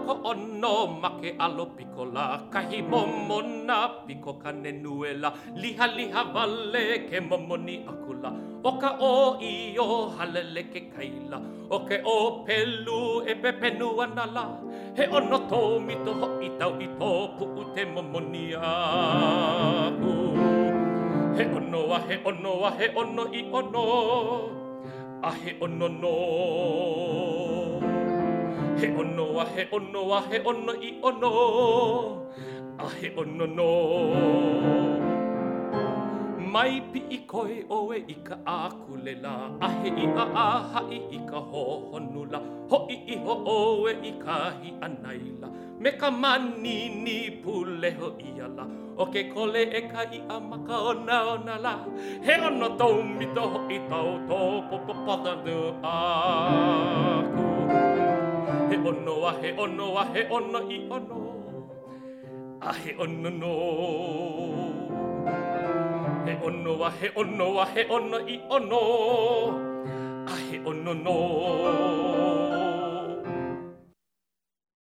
ko ono make alo pikola kahi momona piko kanenuela liha liha vale ke momoni akula oka o io halele ke kaila oke o pelu e pepenu anala he ono to mito ho itau ito pu te momoni aku he ono a he ono a he ono I ono a he ono no he ono a he ono a he ono I ono a he ono no mai pi I koe oe I ka akulela a he I a ahai I ka hohonula ho I ho oe I kahi anaila me ka manini pule ho iala o ke kole e ka I a maka ona la he ono tau mito ho I tau tō popopata de aku he ono a he ono a he ono I ono a he ono no he ono a he ono a he ono I ono a he ono no